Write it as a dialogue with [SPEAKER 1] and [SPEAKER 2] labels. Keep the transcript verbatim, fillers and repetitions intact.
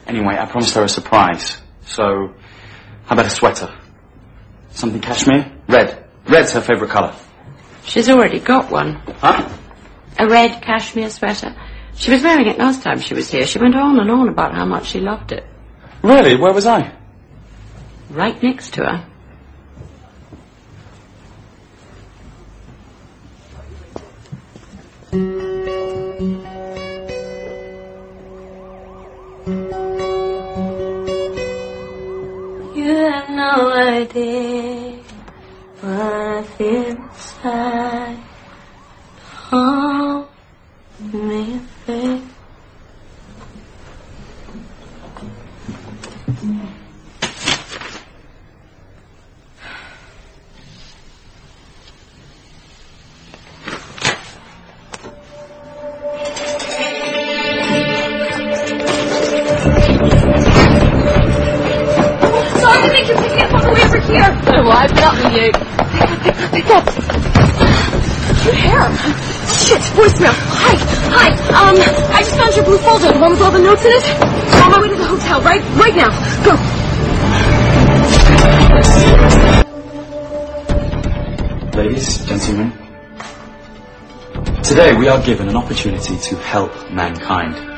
[SPEAKER 1] Anyway, I promised her a surprise. So, how about a sweater? Something cashmere? Red. Red's her favourite colour.
[SPEAKER 2] She's already got one.
[SPEAKER 1] Huh?
[SPEAKER 2] A red cashmere sweater. She was wearing it last time she was here. She went on and on about how much she loved it.
[SPEAKER 1] Really? Where was I?
[SPEAKER 2] Right next to her.
[SPEAKER 3] You have no idea what I feel inside. Hold me, babe.
[SPEAKER 4] Here. Oh, well, I've got you. Pick, pick, pick up. Your hair. Shit, voicemail. Hi, hi. Um, I just found your blue folder, the one with all the notes in it. I'm on my way to the hotel, right? Right now.
[SPEAKER 1] Go. Ladies, gentlemen, today we are given an opportunity to help mankind.